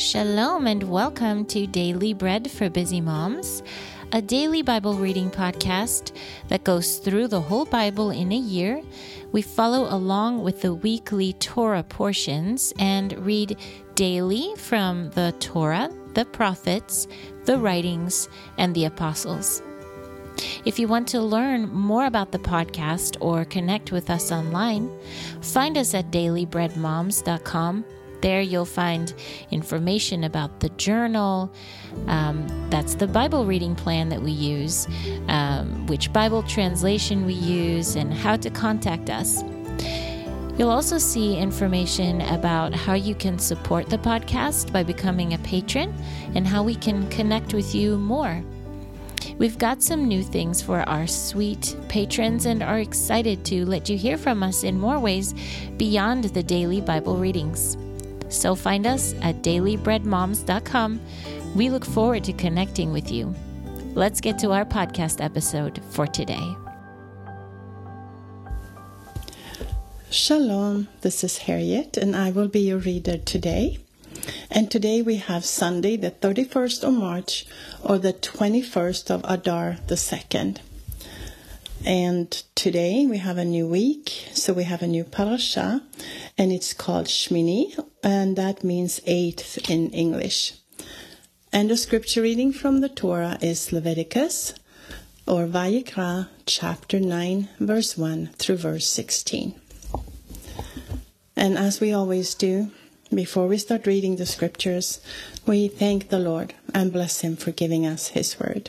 Shalom and welcome to Daily Bread for Busy Moms, a daily Bible reading podcast that goes through the whole Bible in a year. We follow along with the weekly Torah portions and read daily from the Torah, the prophets, the writings, and the apostles. If you want to learn more about the podcast or connect with us online, find us at dailybreadmoms.com. There you'll find information about the journal, that's the Bible reading plan that we use, which Bible translation we use, and how to contact us. You'll also see information about how you can support the podcast by becoming a patron and how we can connect with you more. We've got some new things for our sweet patrons and are excited to let you hear from us in more ways beyond the daily Bible readings. So find us at dailybreadmoms.com. We look forward to connecting with you. Let's get to our podcast episode for today. Shalom, this is Harriet and I will be your reader today. And today we have Sunday the 31st of March or the 21st of Adar the 2nd. And today we have a new week, so we have a new parasha, and it's called Shmini, and that means eighth in English. And the scripture reading from the Torah is Leviticus, or Vayikra, chapter 9, verse 1 through verse 16. And as we always do, before we start reading the scriptures, we thank the Lord and bless Him for giving us His word.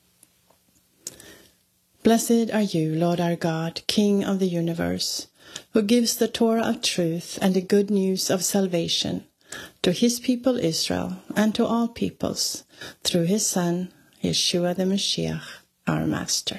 Blessed are you, Lord our God, King of the universe, who gives the Torah of truth and the good news of salvation to His people Israel and to all peoples, through His Son, Yeshua the Mashiach, our Master.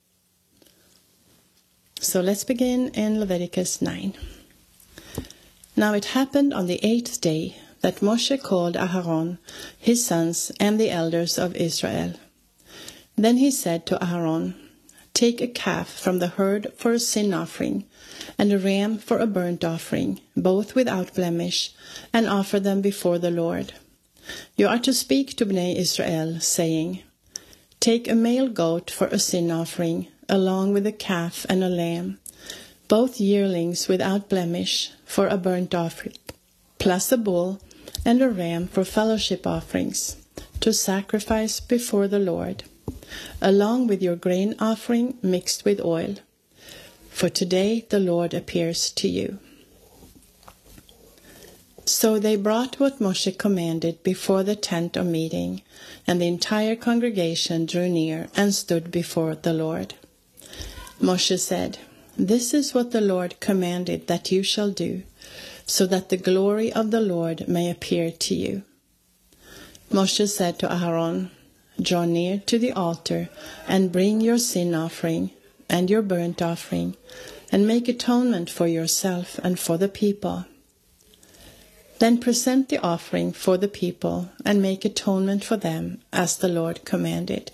So let's begin in Leviticus 9. Now it happened on the 8th day that Moshe called Aharon, his sons, and the elders of Israel. Then he said to Aharon, "Take a calf from the herd for a sin offering, and a ram for a burnt offering, both without blemish, and offer them before the Lord. You are to speak to Bnei Israel, saying, Take a male goat for a sin offering, along with a calf and a lamb, both yearlings without blemish, for a burnt offering, plus a bull and a ram for fellowship offerings, to sacrifice before the Lord, along with your grain offering mixed with oil. For today the Lord appears to you." So they brought what Moshe commanded before the tent of meeting, and the entire congregation drew near and stood before the Lord. Moshe said, "This is what the Lord commanded that you shall do, so that the glory of the Lord may appear to you." Moshe said to Aharon, "Draw near to the altar and bring your sin offering and your burnt offering, and make atonement for yourself and for the people. Then present the offering for the people and make atonement for them as the Lord commanded."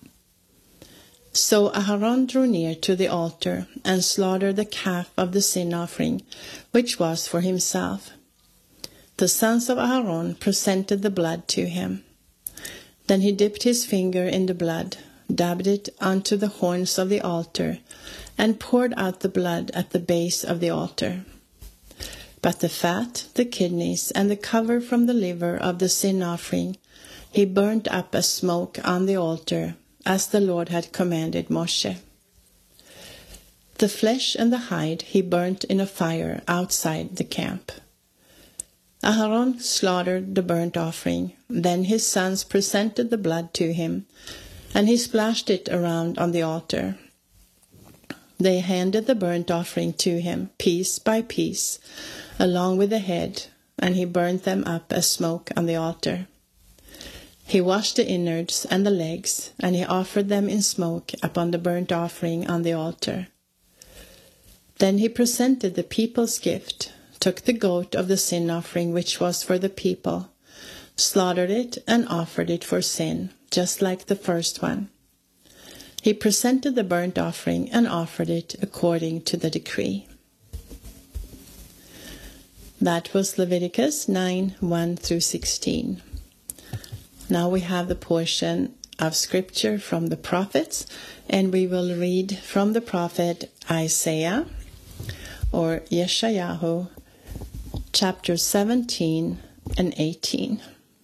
So Aharon drew near to the altar and slaughtered the calf of the sin offering, which was for himself. The sons of Aharon presented the blood to him. Then he dipped his finger in the blood, dabbed it onto the horns of the altar, and poured out the blood at the base of the altar. But the fat, the kidneys, and the cover from the liver of the sin offering he burnt up as smoke on the altar, as the Lord had commanded Moshe. The flesh and the hide he burnt in a fire outside the camp. Aharon slaughtered the burnt offering. Then his sons presented the blood to him, and he splashed it around on the altar. They handed the burnt offering to him, piece by piece, along with the head, and he burnt them up as smoke on the altar. He washed the innards and the legs, and he offered them in smoke upon the burnt offering on the altar. Then he presented the people's gift, took the goat of the sin offering which was for the people, slaughtered it and offered it for sin, just like the first one. He presented the burnt offering and offered it according to the decree. That was Leviticus 9, 1 through 16. Now we have the portion of scripture from the prophets, and we will read from the prophet Isaiah, or Yeshayahu, chapter 17 and 18.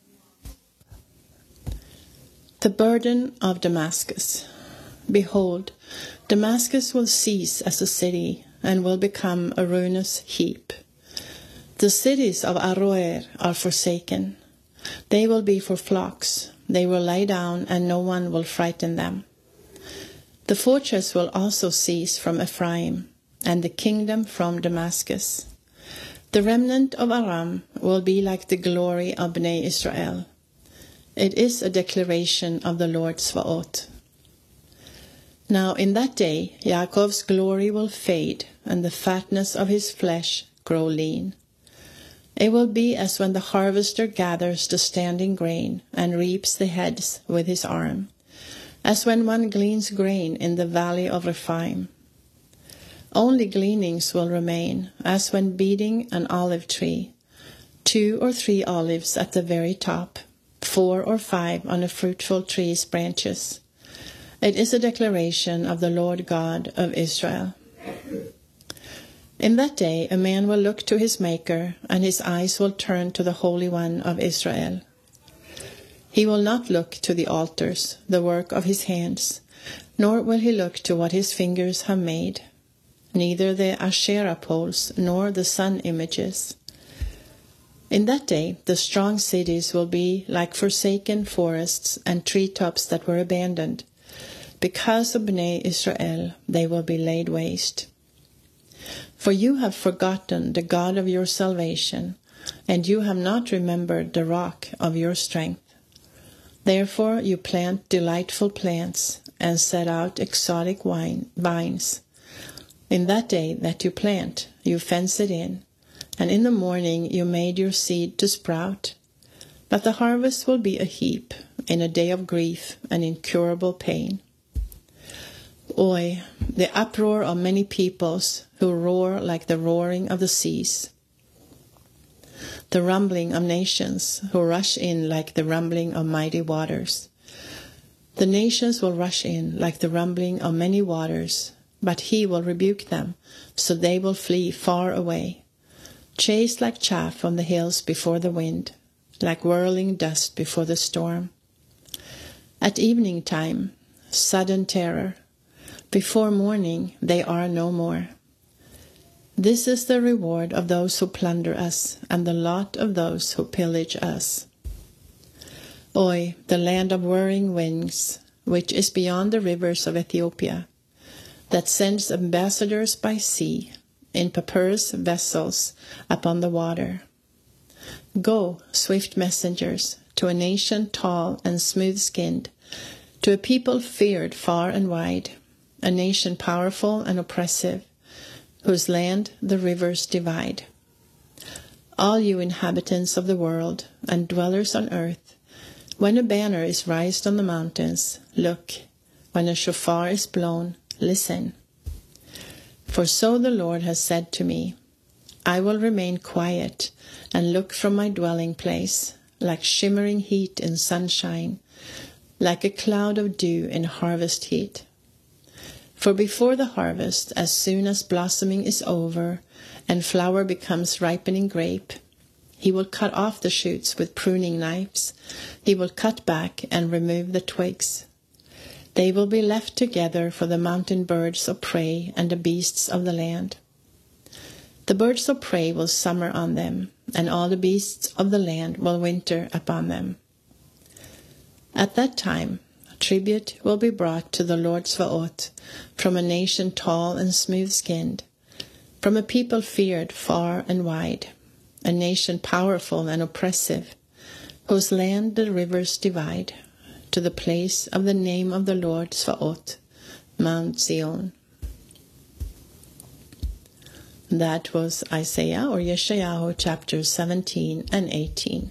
The burden of Damascus. Behold, Damascus will cease as a city and will become a ruinous heap. The cities of Aroer are forsaken. They will be for flocks. They will lie down and no one will frighten them. The fortress will also cease from Ephraim and the kingdom from Damascus. The remnant of Aram will be like the glory of Bnei Israel. It is a declaration of the Lord Tzvaot. Now in that day Yaakov's glory will fade, and the fatness of his flesh grow lean. It will be as when the harvester gathers the standing grain and reaps the heads with his arm, as when one gleans grain in the valley of Rephaim. Only gleanings will remain, as when beating an olive tree, 2 or 3 olives at the very top, 4 or 5 on a fruitful tree's branches. It is a declaration of the Lord God of Israel. In that day a man will look to his Maker, and his eyes will turn to the Holy One of Israel. He will not look to the altars, the work of his hands, nor will he look to what his fingers have made, neither the Asherah poles nor the sun images. In that day the strong cities will be like forsaken forests and treetops that were abandoned. Because of Bnei Israel they will be laid waste. For you have forgotten the God of your salvation, and you have not remembered the rock of your strength. Therefore you plant delightful plants and set out exotic vines. In that day that you plant, you fence it in, and in the morning you made your seed to sprout. But the harvest will be a heap in a day of grief and incurable pain. Oi, the uproar of many peoples who roar like the roaring of the seas. The rumbling of nations who rush in like the rumbling of mighty waters. The nations will rush in like the rumbling of many waters, but he will rebuke them, so they will flee far away. Chased like chaff on the hills before the wind, like whirling dust before the storm. At evening time, sudden terror. Before morning, they are no more. This is the reward of those who plunder us, and the lot of those who pillage us. Oi, the land of whirring wings, which is beyond the rivers of Ethiopia, that sends ambassadors by sea, in papyrus vessels upon the water. Go, swift messengers, to a nation tall and smooth-skinned, to a people feared far and wide, a nation powerful and oppressive, whose land the rivers divide. All you inhabitants of the world and dwellers on earth, when a banner is raised on the mountains, look. When a shofar is blown, listen. For so the Lord has said to me, I will remain quiet and look from my dwelling place, like shimmering heat in sunshine, like a cloud of dew in harvest heat. For before the harvest, as soon as blossoming is over and flower becomes ripening grape, he will cut off the shoots with pruning knives. He will cut back and remove the twigs. They will be left together for the mountain birds of prey and the beasts of the land. The birds of prey will summer on them, and all the beasts of the land will winter upon them. At that time, tribute will be brought to the Lord Tzvaot from a nation tall and smooth-skinned, from a people feared far and wide, a nation powerful and oppressive, whose land the rivers divide, to the place of the name of the Lord Tzvaot, Mount Zion. That was Isaiah or Yeshayahu chapters 17 and 18.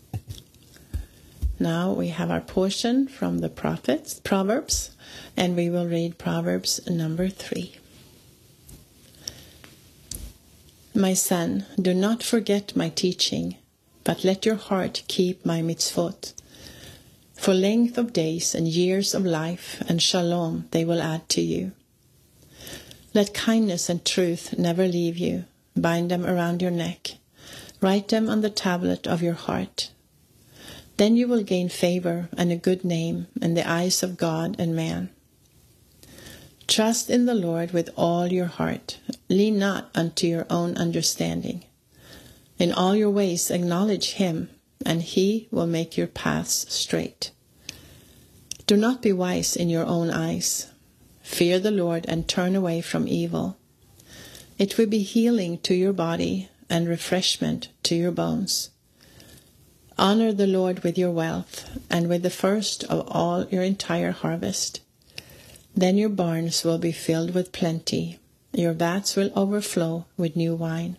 Now we have our portion from the Proverbs, and we will read Proverbs number 3. My son, do not forget my teaching, but let your heart keep my mitzvot. For length of days and years of life and shalom they will add to you. Let kindness and truth never leave you. Bind them around your neck. Write them on the tablet of your heart. Then you will gain favor and a good name in the eyes of God and man. Trust in the Lord with all your heart. Lean not unto your own understanding. In all your ways acknowledge him, and he will make your paths straight. Do not be wise in your own eyes. Fear the Lord and turn away from evil. It will be healing to your body and refreshment to your bones. Honor the Lord with your wealth and with the first of all your entire harvest. Then your barns will be filled with plenty. Your vats will overflow with new wine.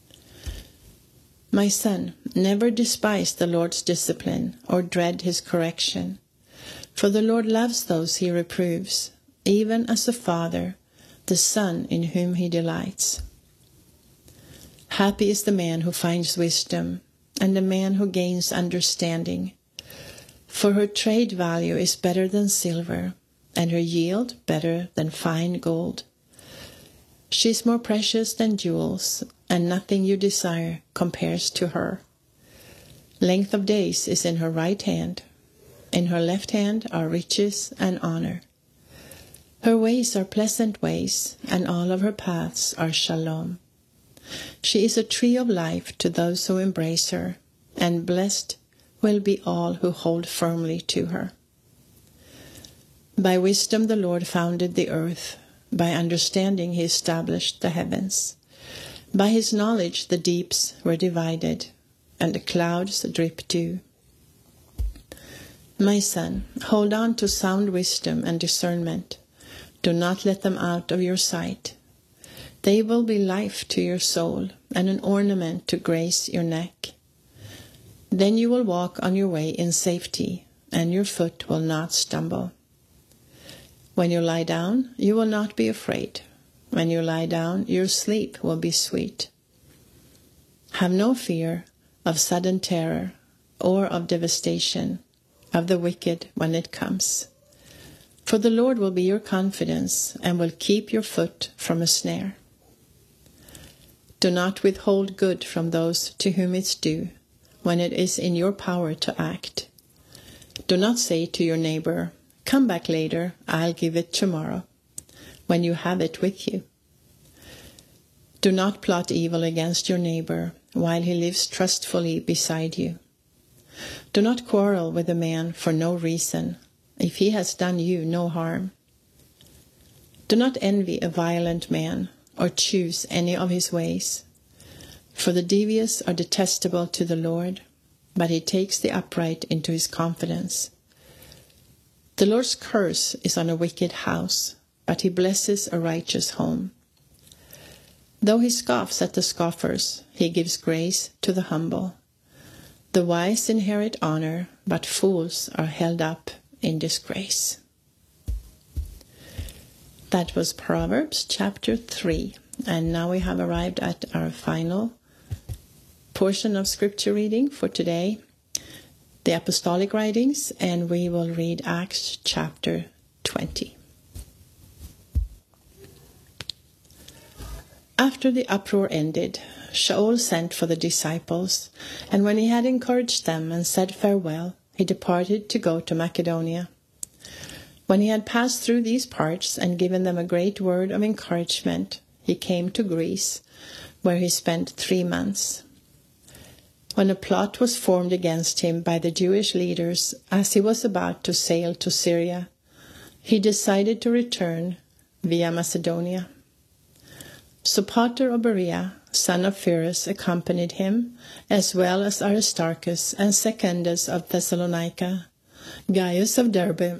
My son, never despise the Lord's discipline or dread his correction. For the Lord loves those he reproves, even as a father, the son in whom he delights. Happy is the man who finds wisdom, and the man who gains understanding. For her trade value is better than silver, and her yield better than fine gold. She is more precious than jewels, and nothing you desire compares to her. Length of days is in her right hand. In her left hand are riches and honor. Her ways are pleasant ways, and all of her paths are shalom. She is a tree of life to those who embrace her, and blessed will be all who hold firmly to her. By wisdom the Lord founded the earth. By understanding he established the heavens. By his knowledge the deeps were divided, and the clouds drip dew. My son, hold on to sound wisdom and discernment. Do not let them out of your sight. They will be life to your soul and an ornament to grace your neck. Then you will walk on your way in safety, and your foot will not stumble. When you lie down, you will not be afraid. When you lie down, your sleep will be sweet. Have no fear of sudden terror or of devastation of the wicked when it comes. For the Lord will be your confidence and will keep your foot from a snare. Do not withhold good from those to whom it's due when it is in your power to act. Do not say to your neighbor, "Come back later, I'll give it tomorrow," when you have it with you. Do not plot evil against your neighbor while he lives trustfully beside you. Do not quarrel with a man for no reason, if he has done you no harm. Do not envy a violent man or choose any of his ways, for the devious are detestable to the Lord, but he takes the upright into his confidence. The Lord's curse is on a wicked house, but he blesses a righteous home. Though he scoffs at the scoffers, he gives grace to the humble. The wise inherit honor, but fools are held up in disgrace. That was Proverbs chapter 3, and now we have arrived at our final portion of scripture reading for today, the apostolic writings, and we will read Acts chapter 20. After the uproar ended, Shaul sent for the disciples, and when he had encouraged them and said farewell, he departed to go to Macedonia. When he had passed through these parts and given them a great word of encouragement, he came to Greece, where he spent 3 months. When a plot was formed against him by the Jewish leaders as he was about to sail to Syria, he decided to return via Macedonia. Sopater of Berea, son of Pyrrhus, accompanied him, as well as Aristarchus and Secundus of Thessalonica, Gaius of Derbe,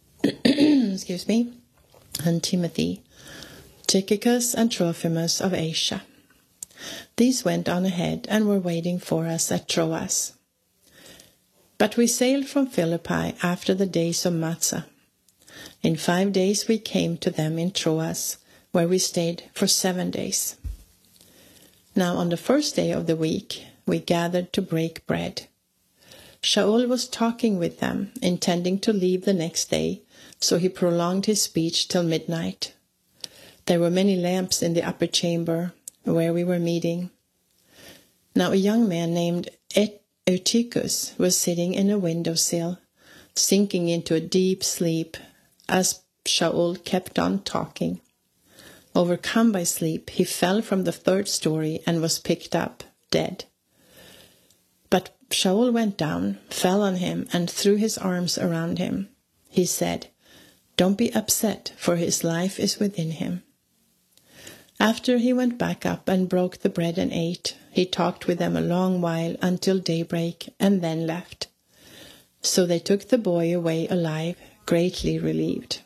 and Timothy, Tychicus and Trophimus of Asia. These went on ahead and were waiting for us at Troas. But we sailed from Philippi after the days of Matzah. In 5 days we came to them in Troas, where we stayed for 7 days. Now on the first day of the week, we gathered to break bread. Shaul was talking with them, intending to leave the next day, so he prolonged his speech till midnight. There were many lamps in the upper chamber where we were meeting. Now a young man named Eutychus was sitting in a windowsill, sinking into a deep sleep as Shaul kept on talking. Overcome by sleep, he fell from the third story and was picked up, dead. But Shaul went down, fell on him, and threw his arms around him. He said, "Don't be upset, for his life is within him." After he went back up and broke the bread and ate, he talked with them a long while until daybreak and then left. So they took the boy away alive, greatly relieved.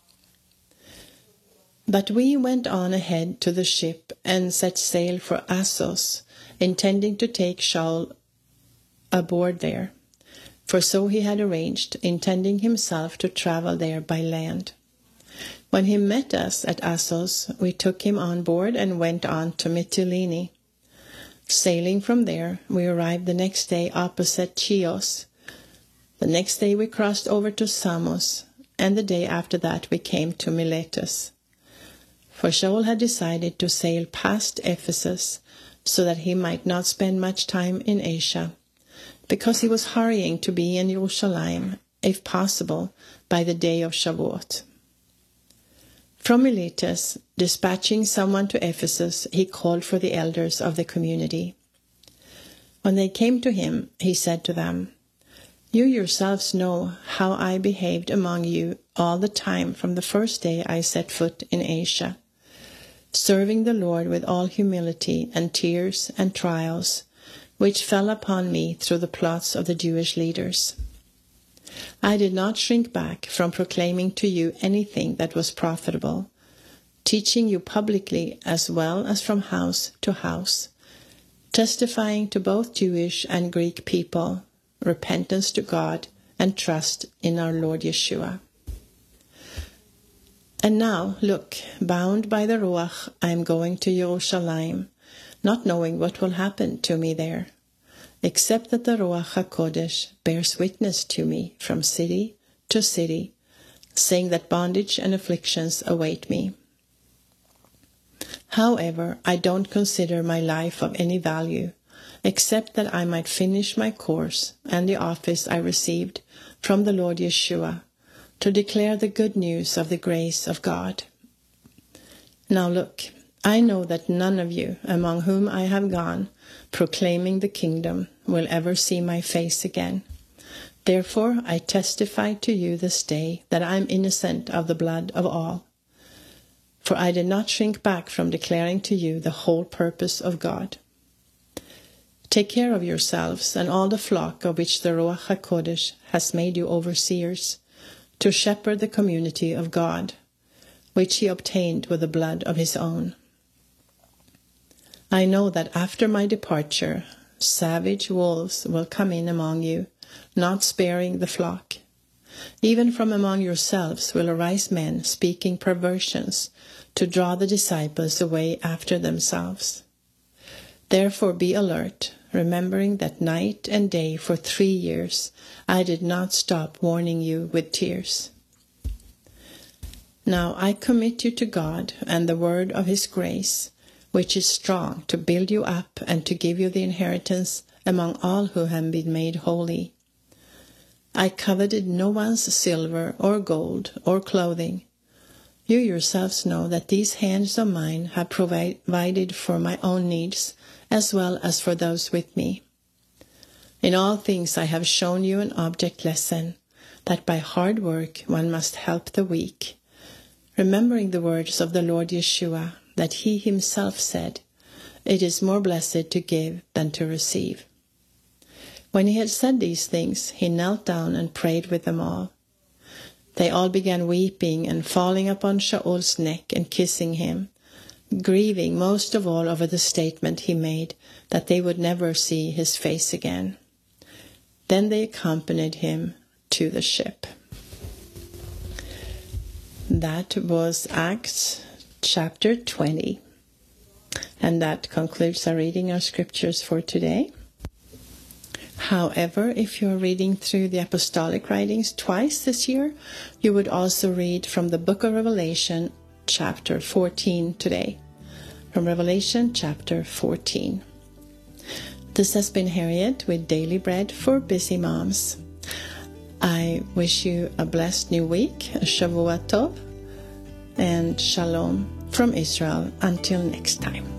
But we went on ahead to the ship and set sail for Assos, intending to take Shaul aboard there, for so he had arranged, intending himself to travel there by land. When he met us at Assos, we took him on board and went on to Mytilene. Sailing from there, we arrived the next day opposite Chios. The next day we crossed over to Samos, and the day after that we came to Miletus. For Shaul had decided to sail past Ephesus, so that he might not spend much time in Asia, because he was hurrying to be in Jerusalem, if possible, by the day of Shavuot. From Miletus, dispatching someone to Ephesus, he called for the elders of the community. When they came to him, he said to them, "You yourselves know how I behaved among you all the time from the first day I set foot in Asia, serving the Lord with all humility and tears and trials, which fell upon me through the plots of the Jewish leaders. I did not shrink back from proclaiming to you anything that was profitable, teaching you publicly as well as from house to house, testifying to both Jewish and Greek people, repentance to God and trust in our Lord Yeshua. And now, look, bound by the Ruach, I am going to Jerusalem, not knowing what will happen to me there, except that the Ruach HaKodesh bears witness to me from city to city, saying that bondage and afflictions await me. However, I don't consider my life of any value, except that I might finish my course and the office I received from the Lord Yeshua, to declare the good news of the grace of God. Now look, I know that none of you among whom I have gone, proclaiming the kingdom, will ever see my face again. Therefore I testify to you this day that I am innocent of the blood of all. For I did not shrink back from declaring to you the whole purpose of God. Take care of yourselves and all the flock of which the Ruach HaKodesh has made you overseers, to shepherd the community of God, which he obtained with the blood of his own. I know that after my departure, savage wolves will come in among you, not sparing the flock. Even from among yourselves will arise men speaking perversions to draw the disciples away after themselves. Therefore be alert, remembering that night and day for 3 years I did not stop warning you with tears. Now I commit you to God and the word of his grace, which is strong to build you up and to give you the inheritance among all who have been made holy. I coveted no one's silver or gold or clothing. You yourselves know that these hands of mine have provided for my own needs as well as for those with me. In all things I have shown you an object lesson, that by hard work one must help the weak, remembering the words of the Lord Yeshua, that he himself said, "It is more blessed to give than to receive." When he had said these things, he knelt down and prayed with them all. They all began weeping and falling upon Shaul's neck and kissing him, grieving most of all over the statement he made that they would never see his face again. Then they accompanied him to the ship. That was Acts chapter 20. And that concludes our reading of scriptures for today. However, if you're reading through the apostolic writings twice this year, you would also read from the book of Revelation, chapter 14 today. From Revelation, chapter 14. This has been Harriet with Daily Bread for Busy Moms. I wish you a blessed new week, a Shavua Tov, and Shalom from Israel. Until next time.